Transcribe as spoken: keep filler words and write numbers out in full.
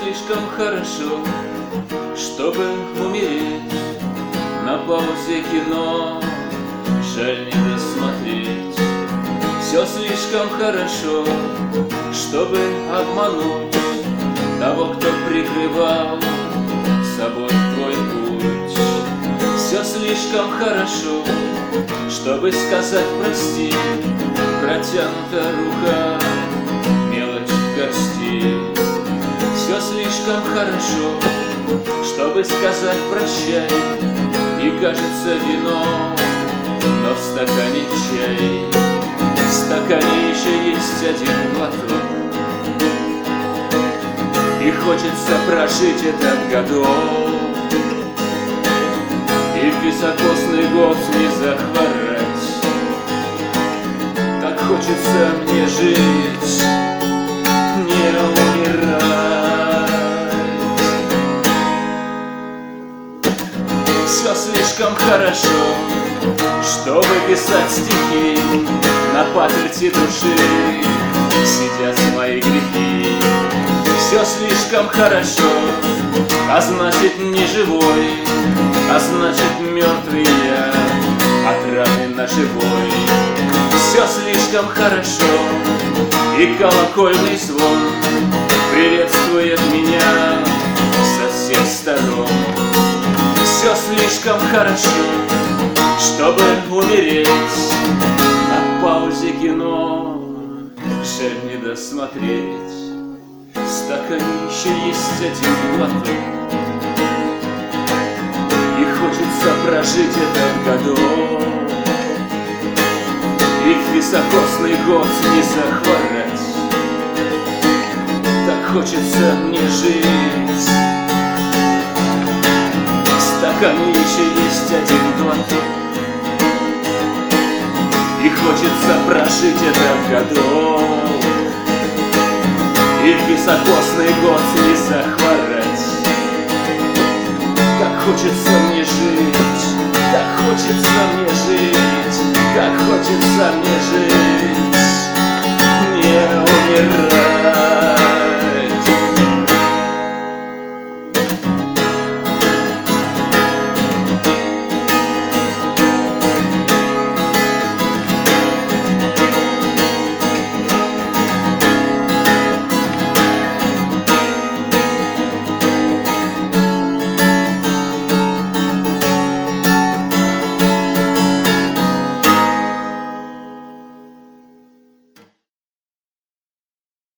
слишком хорошо, чтобы умереть. На паузе кино жаль не досмотреть. Все слишком хорошо, чтобы обмануть того, кто прикрывал собой твой путь. Все слишком хорошо, чтобы сказать прости. Протянута рука, мелочь в горсти. Все слишком хорошо, чтобы сказать прощай. И кажется вино, но в стакане чай. В стакане еще есть один глоток, и хочется прожить этот годок, и в високосный год не захворать. Так хочется мне жить, не умирать. Все слишком хорошо, чтобы писать стихи. На паперти души сидят мои грехи. Все слишком хорошо, а значит не живой, а значит мертвый я, отравлен на живой. Все слишком хорошо, и колокольный звон приветствует меня со всех сторон. Все слишком хорошо, чтобы умереть. На паузе кино жаль не досмотреть. В стакане еще есть один глоток, и хочется прожить этот годок, и в високосный год не захворать. Так хочется мне жить. В стакане еще есть один глоток, и хочется прожить этот годок, и в високосный год не захворать. Так хочется мне жить, так хочется мне жить, так хочется мне жить.